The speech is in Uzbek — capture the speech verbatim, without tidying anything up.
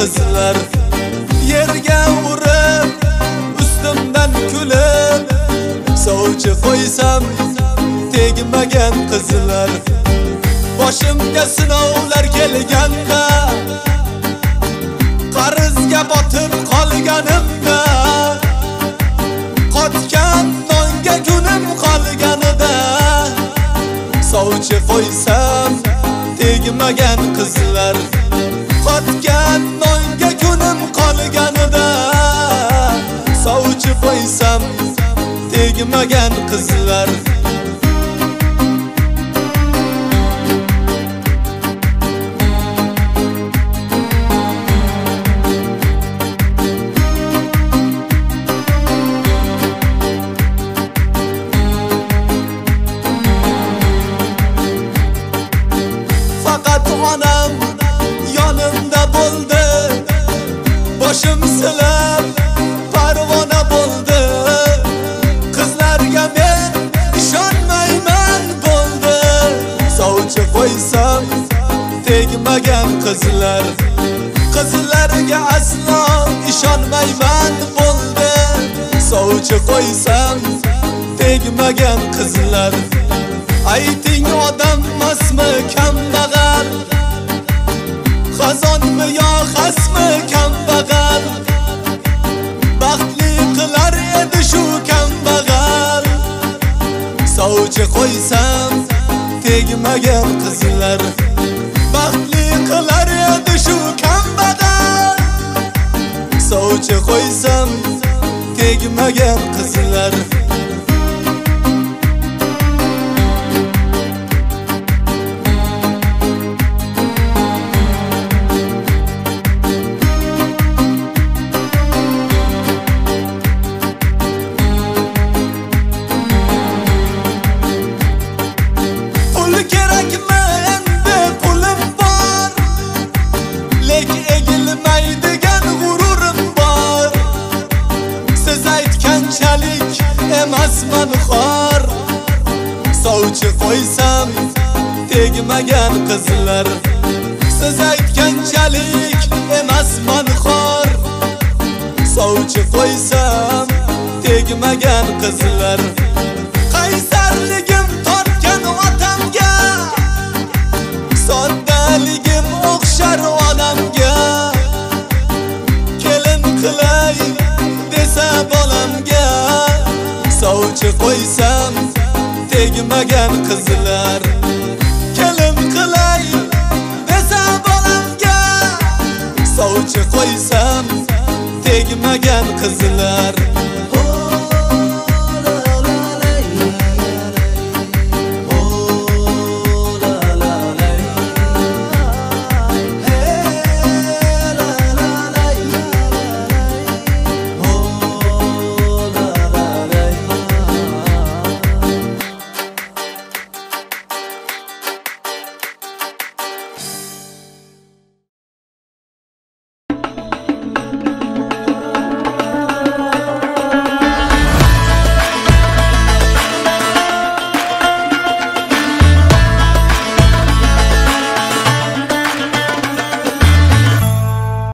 qizlar yerga urib ustimdan kulib sovchi qo'ysam tegmagan qizlar boshimga sinovlar kelganda qarzga botib qolganimda qotgan nonga kunim qolganida sovchi qo'ysam tegmagan qizlar qotgan nonga kunim qolganida sovchi qo'ysam tegmagan qizlar onam yonimda bo'ldi boshim silab parvona bo'ldi qizlarga men ishonmayman bo'ldi sovchi qo'ysam tegmagan qizlar qizlarga aslo ishonmayman bo'ldi sovchi qo'ysam tegmagan qizlar ayting odammasmi kambag'al xazonmi yo xasmi kambag'al baxtli qilar edi shu kambag'al sovchi qo'ysam tegmagan qizlar baxtli qilar edi shu kambag'al sovchi qo'ysam tegmagan qizlar kerakmi endi pulim bor lek egilmaydigan g'ururim bor siz aytganchalik emasman xor sovchi qo'ysam tegmagan qizlar siz aytganchalik emasman xor sovchi qo'ysam tegmagan qizlar qaysarligim tortgan otamga soddaligim o'xshar onamga kelin qilay desa bolamga sovchi qo'ysam tegmagan qizlar kelin qilay desa bolamga sovchi qo'ysam tegmagan qizlar